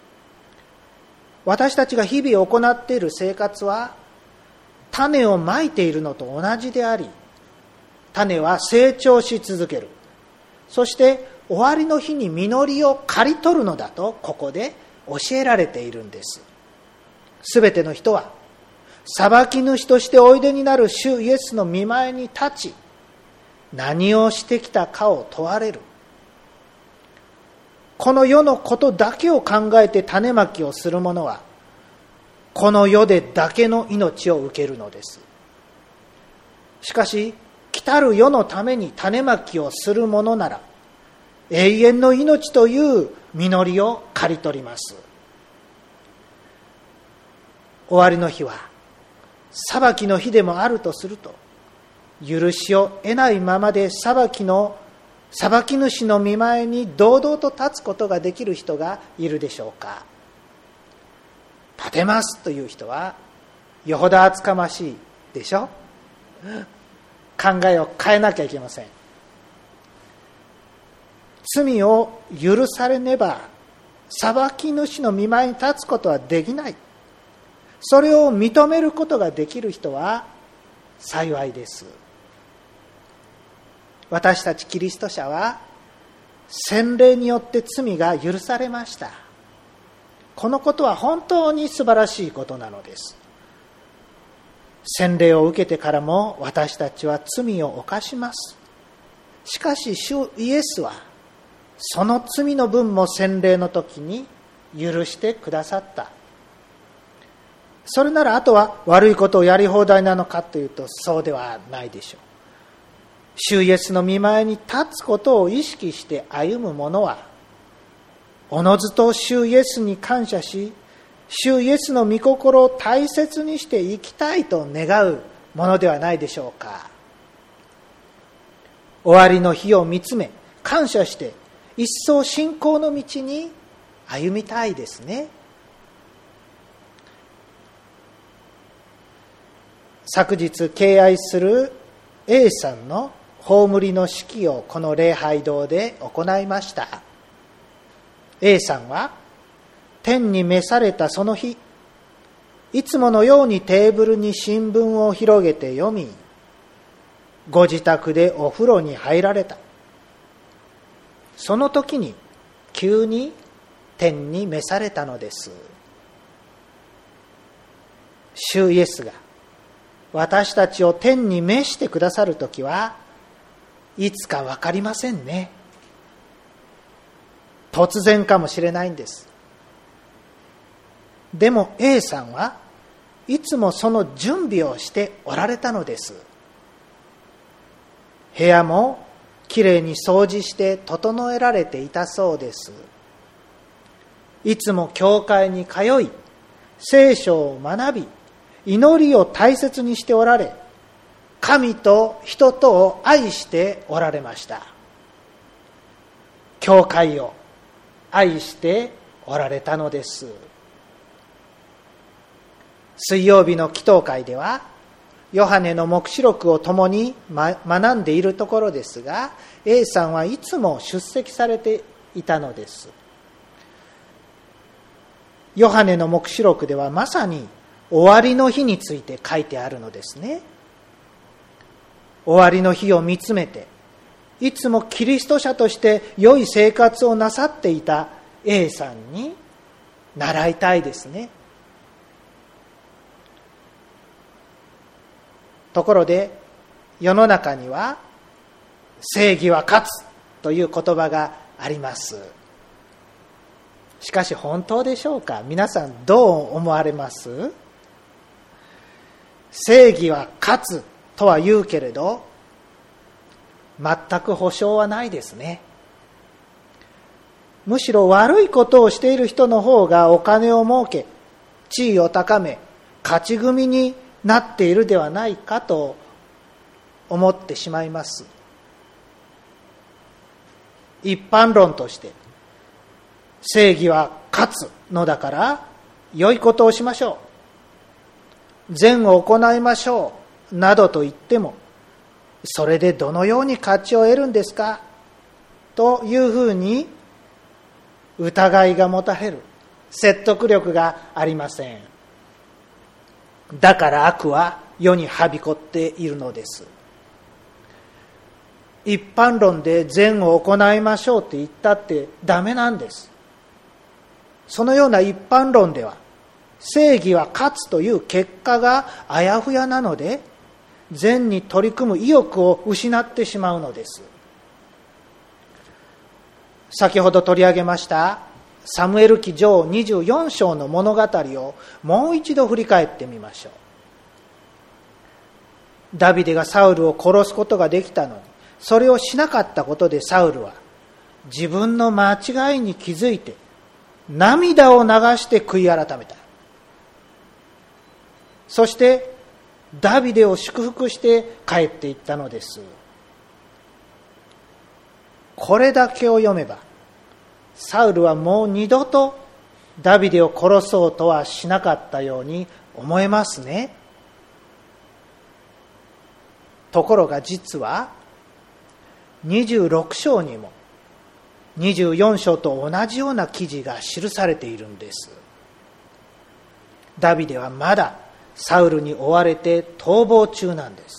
私たちが日々行っている生活は種をまいているのと同じであり、種は成長し続ける。そして終わりの日に実りを刈り取るのだとここで教えられているんです。すべての人は裁き主としておいでになる主イエスの御前に立ち、何をしてきたかを問われる。この世のことだけを考えて種まきをする者はこの世でだけの命を受けるのです。しかし来たる世のために種まきをする者なら永遠の命という実りを刈り取ります。終わりの日は裁きの日でもあるとすると、許しを得ないままで裁きの裁き主の御前に堂々と立つことができる人がいるでしょうか。立てますという人はよほど厚かましいでしょ。考えを変えなきゃいけません。罪を許されねば裁き主の御前に立つことはできない。それを認めることができる人は幸いです。私たちキリスト者は洗礼によって罪が許されました。このことは本当に素晴らしいことなのです。洗礼を受けてからも私たちは罪を犯します。しかし主イエスはその罪の分も洗礼の時に許してくださった。それならあとは悪いことをやり放題なのかというとそうではないでしょう。主イエスの御前に立つことを意識して歩む者はおのずと主イエスに感謝し、主イエスの御心を大切にして生きたいと願うものではないでしょうか。終わりの日を見つめ感謝して一層信仰の道に歩みたいですね。 昨日敬愛する A さんの葬りの式をこの礼拝堂で行いました。 A さんは天に召されたその日、いつものようにテーブルに新聞を広げて読み、ご自宅でお風呂に入られた。その時に急に天に召されたのです。主イエスが私たちを天に召してくださる時はいつか分かりませんね。突然かもしれないんです。でも A さんはいつもその準備をしておられたのです。部屋もきれいに掃除して整えられていたそうです。いつも教会に通い、聖書を学び、祈りを大切にしておられ、神と人とを愛しておられました。教会を愛しておられたのです。水曜日の祈祷会ではヨハネの黙示録を共に学んでいるところですが、 A さんはいつも出席されていたのです。ヨハネの黙示録ではまさに終わりの日について書いてあるのですね。終わりの日を見つめて、いつもキリスト者として良い生活をなさっていた A さんに習いたいですね。ところで世の中には正義は勝つという言葉があります。しかし本当でしょうか？皆さんどう思われます？正義は勝つとは言うけれど全く保証はないですね。むしろ悪いことをしている人の方がお金を儲け、地位を高め、勝ち組になっているではないかと思ってしまいます。一般論として正義は勝つのだから良いことをしましょう、善を行いましょうなどと言っても、それでどのように勝ちを得るんですかというふうに疑いが持たれる、説得力がありません。だから悪は世にはびこっているのです。一般論で善を行いましょうって言ったってダメなんです。そのような一般論では正義は勝つという結果があやふやなので、善に取り組む意欲を失ってしまうのです。先ほど取り上げましたサムエル記上にじゅうよん章の物語をもう一度振り返ってみましょう。ダビデがサウルを殺すことができたのに、それをしなかったことでサウルは自分の間違いに気づいて涙を流して悔い改めた。そしてダビデを祝福して帰っていったのです。これだけを読めばサウルはもう二度とダビデを殺そうとはしなかったように思えますね。ところが実はにじゅうろく章にもにじゅうよん章と同じような記事が記されているんです。ダビデはまだサウルに追われて逃亡中なんです。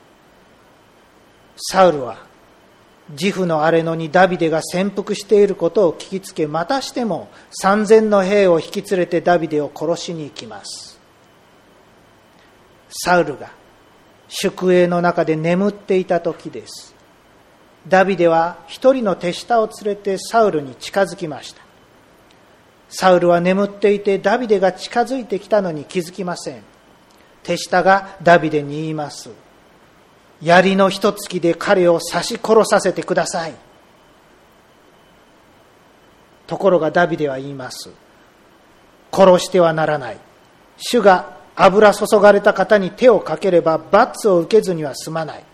サウルは自負の荒れ野にダビデが潜伏していることを聞きつけ、またしても三千の兵を引き連れてダビデを殺しに行きます。サウルが宿営の中で眠っていた時です。ダビデは一人の手下を連れてサウルに近づきました。サウルは眠っていてダビデが近づいてきたのに気づきません。手下がダビデに言います。槍の一突きで彼を刺し殺させてください。ところがダビデは言います。殺してはならない。主が油注がれた方に手をかければ罰を受けずには済まない。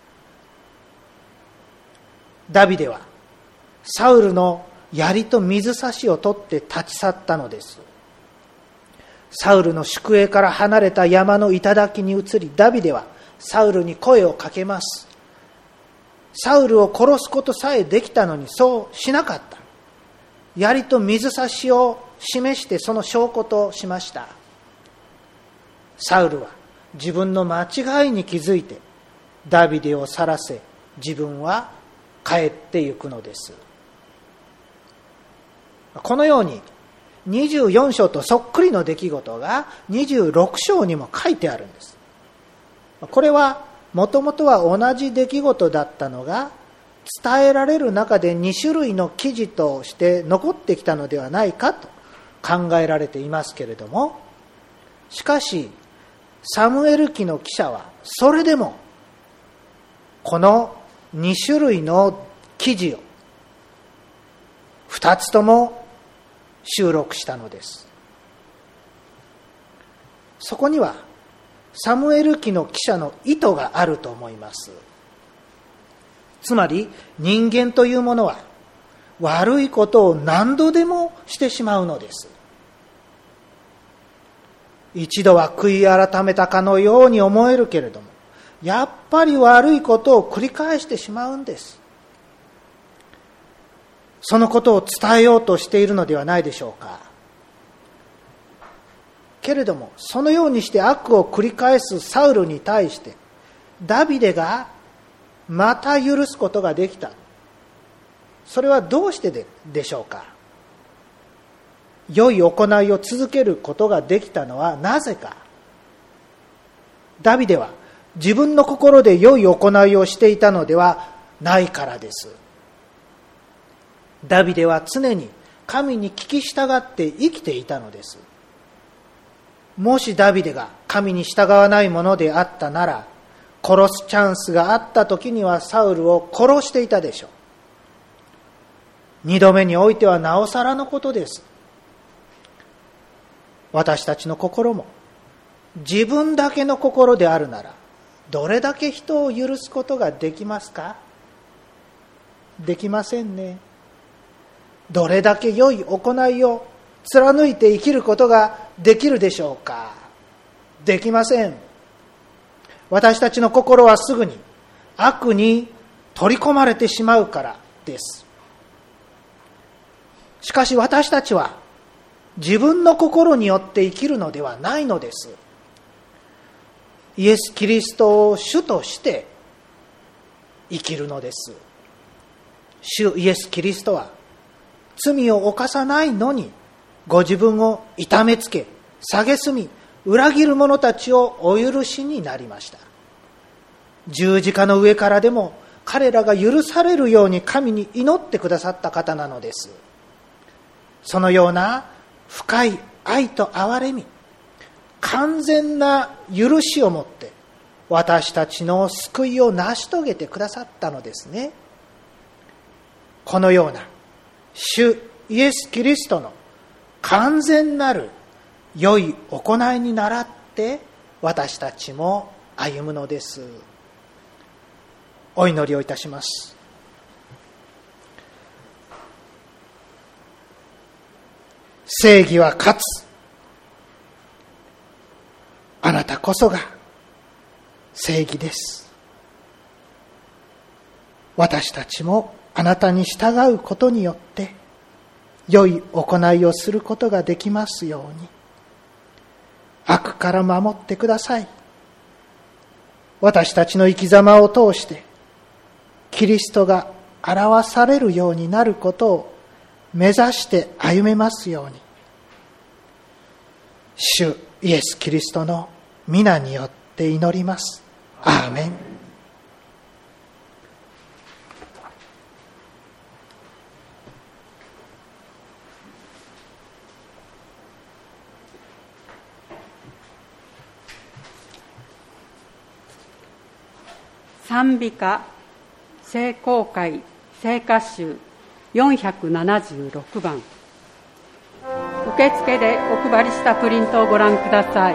ダビデはサウルの槍と水差しを取って立ち去ったのです。 サウルの宿営から離れた山の頂に移り、ダビデはサウルに声をかけます。サウルを殺すことさえできたのにそうしなかった。槍と水差しを示してその証拠としました。サウルは自分の間違いに気づいてダビデを去らせ、自分は帰ってゆくのです。このようににじゅうよん章とそっくりの出来事がにじゅうろく章にも書いてあるんです。これはもともとは同じ出来事だったのが、伝えられる中でに種類の記事として残ってきたのではないかと考えられていますけれども、しかしサムエル記の記者はそれでもこのに種類の記事をふたつとも収録したのです。そこにはサムエル記の記者の意図があると思います。つまり人間というものは悪いことを何度でもしてしまうのです。一度は悔い改めたかのように思えるけれども、やっぱり悪いことを繰り返してしまうんです。そのことを伝えようとしているのではないでしょうか。けれどもそのようにして悪を繰り返すサウルに対してダビデがまた許すことができた。それはどうして で, でしょうか。良い行いを続けることができたのはなぜか。ダビデは自分の心で良い行いをしていたのではないからです。ダビデは常に神に聞き従って生きていたのです。もしダビデが神に従わないものであったなら、殺すチャンスがあった時にはサウルを殺していたでしょう。二度目においてはなおさらのことです。私たちの心も自分だけの心であるなら、どれだけ人を許すことができますか？できませんね。どれだけ良い行いを貫いて生きることができるでしょうか？できません。私たちの心はすぐに悪に取り込まれてしまうからです。しかし私たちは自分の心によって生きるのではないのです。イエス・キリストを主として生きるのです。主イエス・キリストは罪を犯さないのにご自分を痛めつけ、蔑み、裏切る者たちをお許しになりました。十字架の上からでも彼らが許されるように神に祈ってくださった方なのです。そのような深い愛と憐れみ、完全な許しをもって私たちの救いを成し遂げてくださったのですね。このような主イエス・キリストの完全なる良い行いに倣って私たちも歩むのです。お祈りをいたします。正義は勝つ。あなたこそが正義です。私たちもあなたに従うことによって良い行いをすることができますように、悪から守ってください。私たちの生き様を通してキリストが表されるようになることを目指して歩めますように、主イエス・キリストの皆によって祈ります。アーメン。 賛美歌聖公会聖歌集よんひゃくななじゅうろくばん。受付でお配りしたプリントをご覧ください。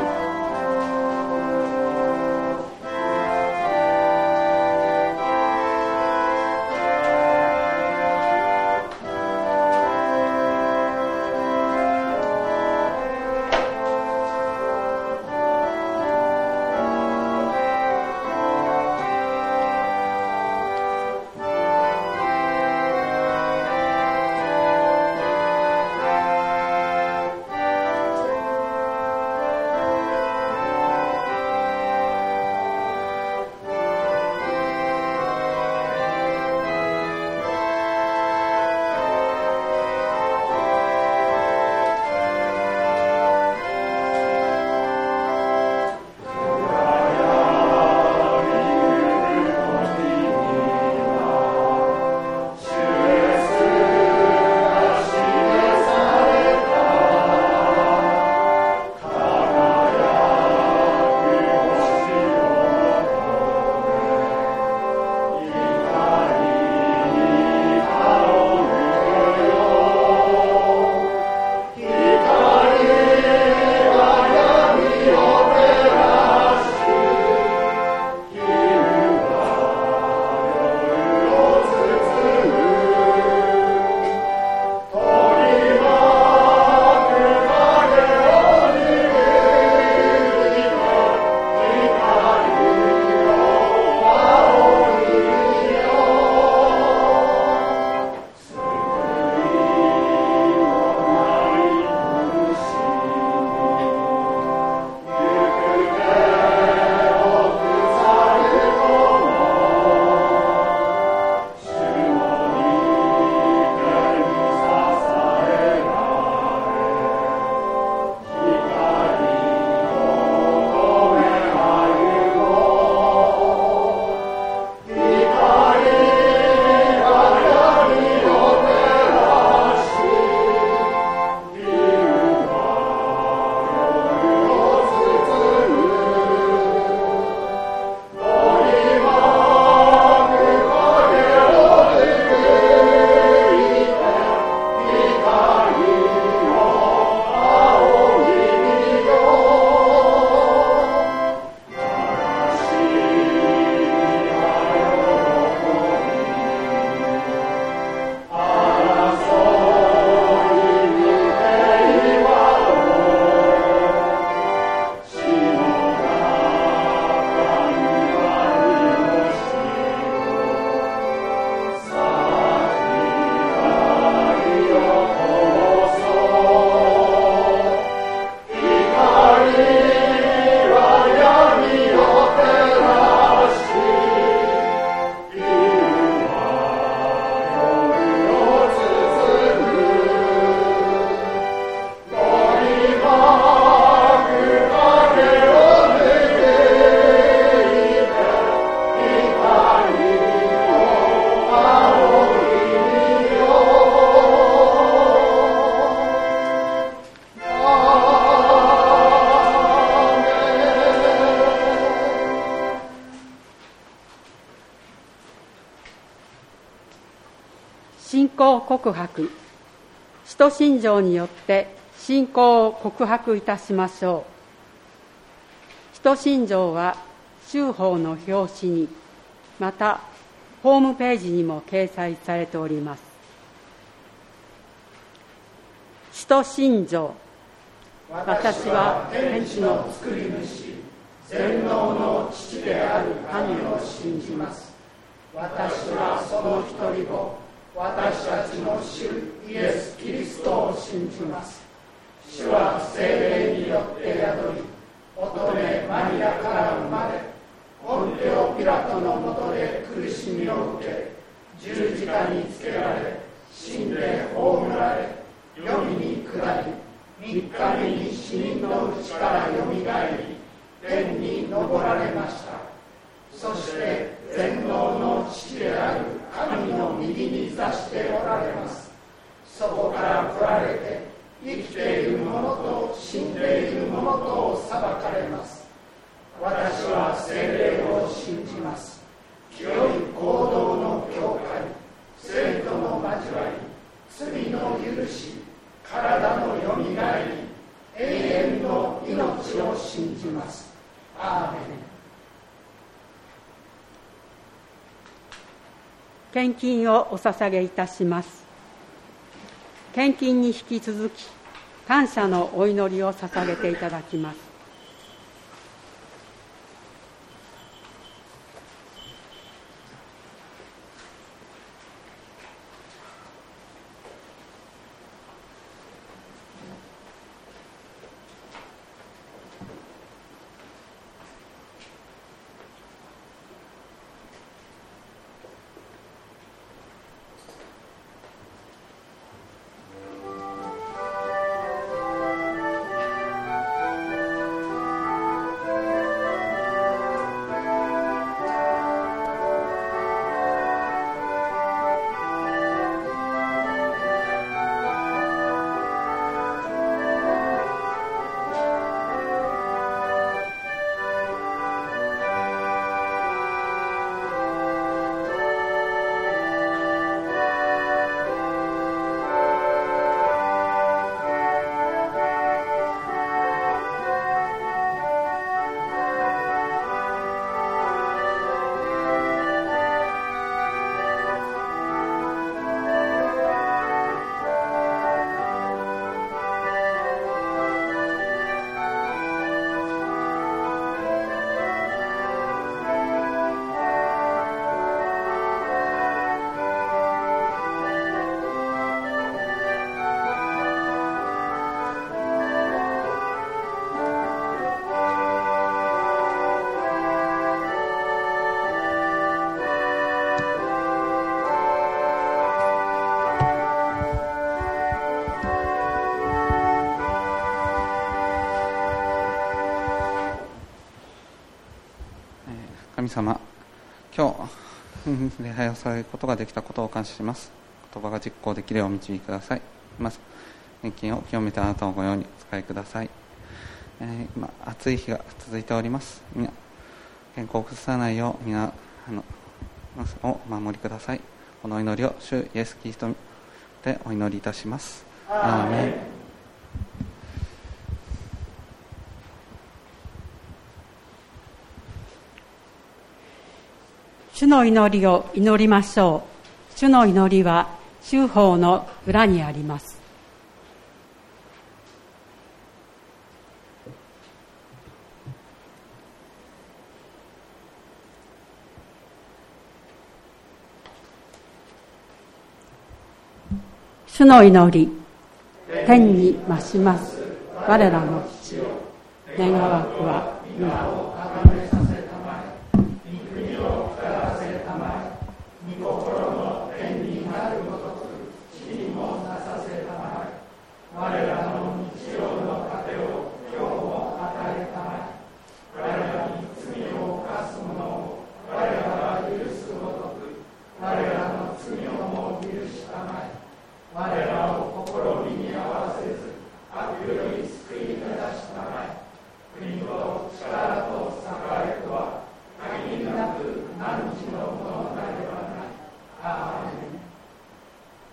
信仰告白、使徒信条によって信仰を告白いたしましょう。使徒信条は宗法の表紙に、またホームページにも掲載されております。使徒信条。私は天地の作り主、全能の父である神を信じます。私はその一人子、私たちの主イエス・キリストを信じます。主は聖霊によって宿り、乙女マリアから生まれ、ポンテオ・ピラトのもとで苦しみを受け、十字架につけられ、死んで葬られ、黄泉に下り、三日目に死人のうちからよみがえり、天に昇られました。そして全能の父である神の右に座しておられます。そこから来られて、生きている者と死んでいる者とを裁かれます。私は聖霊を信じます。清い行動の教会、生徒の交わり、罪の許し、体のよみがえり、永遠の命を信じます。アーメン。献金をお捧げいたします。献金に引き続き、感謝のお祈りを捧げていただきます。 神様、今日礼拝をされることができたことを感謝します。言葉が実行できるようお導きください。まず献金を清めてあなたの御用にお使いください。えー、今暑い日が続いております。皆健康を崩さないよう皆あのお守りください。この祈りを主イエスキリストでお祈りいたします。アーメン。 主の祈りを祈りましょう。主の祈りは宗法の裏にあります。主の祈り、天に増します我らの父よ、願わくは皆をあがめさせたまえ、御国を下らせたまえ、御心の天になるごとく地にもなさせたまえ、我らの日曜の糧を今日も与えたまえ、我らに罪を犯す者を我らが許すごとく我らの罪をも許したまえ、我らを試みに合わせず悪より救い出したまえ、国と力と栄えとは限りなく汝のものなればない。アーメン。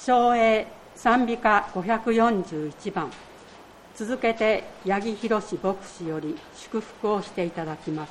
唱詠賛美歌ごひゃくよんじゅういちばん、続けて八木弘牧師より祝福をしていただきます。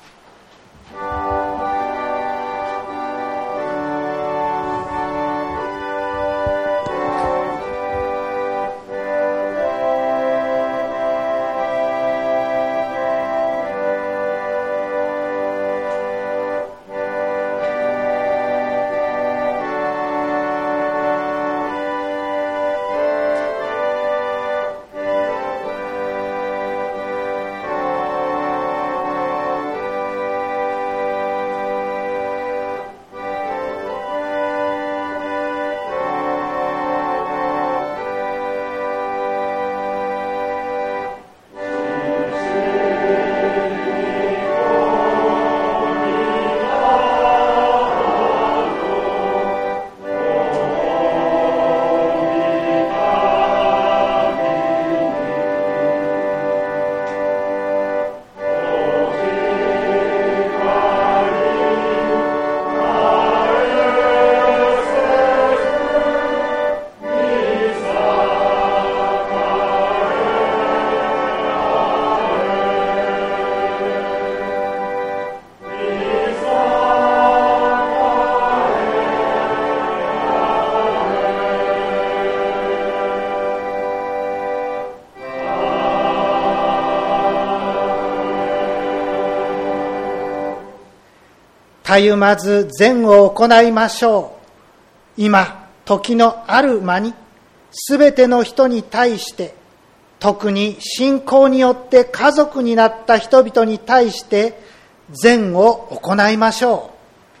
たゆまず善を行いましょう。今、時のある間に、すべての人に対して、特に信仰によって家族になった人々に対して、善を行いましょう。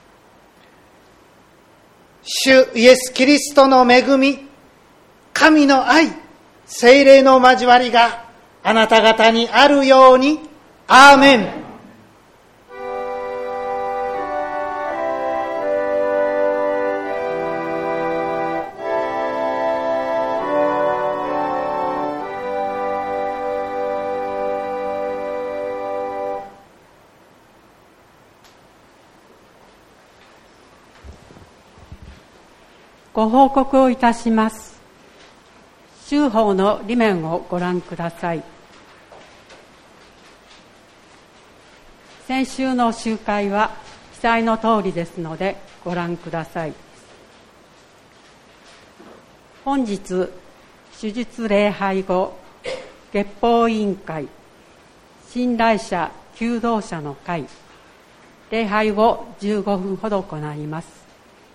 主イエス・キリストの恵み、神の愛、聖霊の交わりがあなた方にあるように。アーメン。 ご報告をいたします。修法の理念をご覧ください。先週の集会は記載の通りですのでご覧ください。本日、手術礼拝後、月報委員会、信頼者求道者の会、礼拝後じゅうごふんほど行います。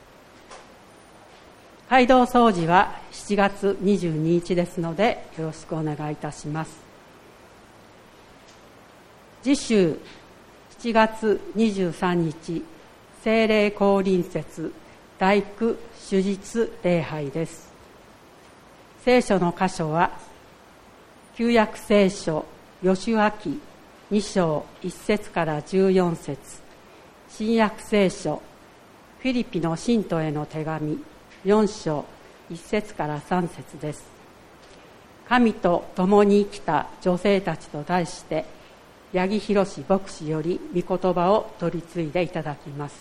街道掃除はしちがつにじゅうににちですのでよろしくお願いいたします。次週しちがつにじゅうさんにち、聖霊降臨節大工手術礼拝です。聖書の箇所は旧約聖書ヨシュア記にしょういっせつからじゅうよんせつ、新約聖書フィリピの信徒への手紙よんしょういっせつからさんせつです。神と共に生きた女性たちと題して八木弘牧師より御言葉を取り継いでいただきます。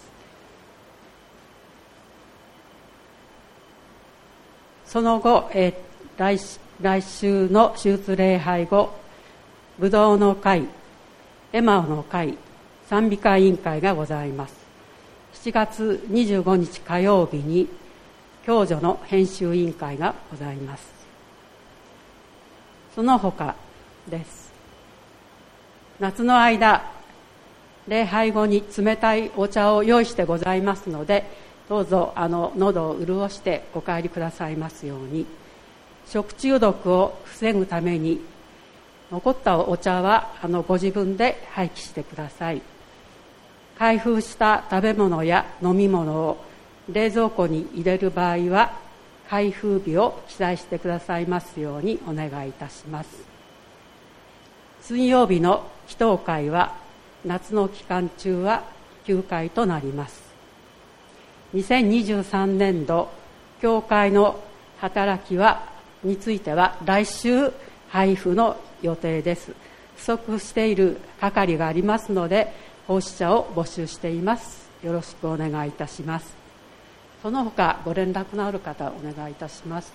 その後、えー、来, 来週の手術礼拝後、ぶどうの会、エマオの会、賛美歌委員会がございます。しちがつにじゅうごにち火曜日に教助の編集委員会がございます。その他です。夏の間、礼拝後に冷たいお茶を用意してございますので、どうぞあの喉を潤してご帰りくださいますように。食中毒を防ぐために残ったお茶はあのご自分で廃棄してください。開封した食べ物や飲み物を冷蔵庫に入れる場合は開封日を記載してくださいますようにお願いいたします。水曜日の祈祷会は夏の期間中はきゅうかいとなります。にせんにじゅうさんねんど教会の働きはについては来週配布の予定です。不足している係がありますので奉仕者を募集しています。よろしくお願いいたします。 その他ご連絡のある方お願いいたします。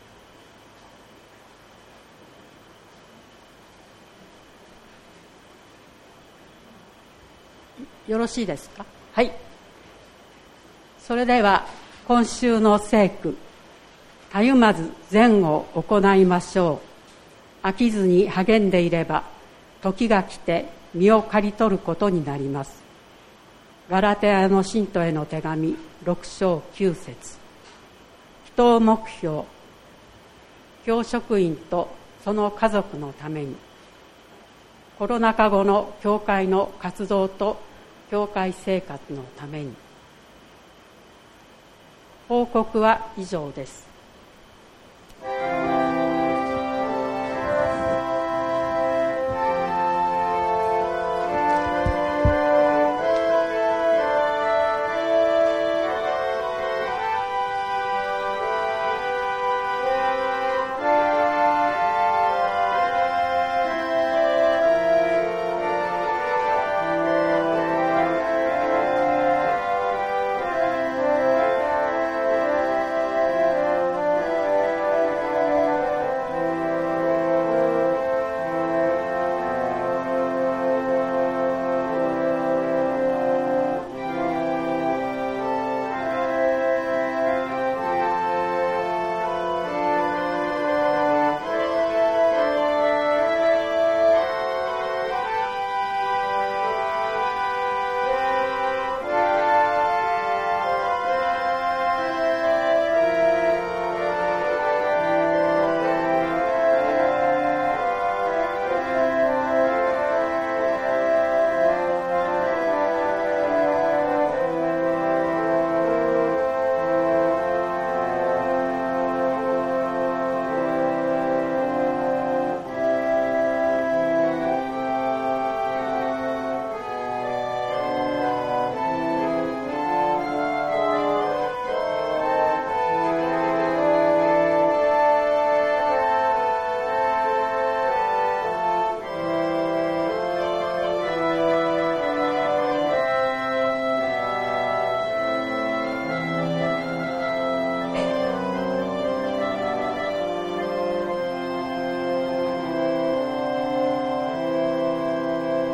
よろしいですか。はい。それでは今週の聖句、たゆまず善を行いましょう。飽きずに励んでいれば時が来て身を刈り取ることになります。ガラテヤの信徒への手紙ろく章きゅう節。人を目標、教職員とその家族のために、コロナ禍後の教会の活動と教会生活のために。報告は以上です。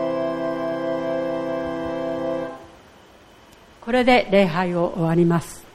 これで礼拝を終わります。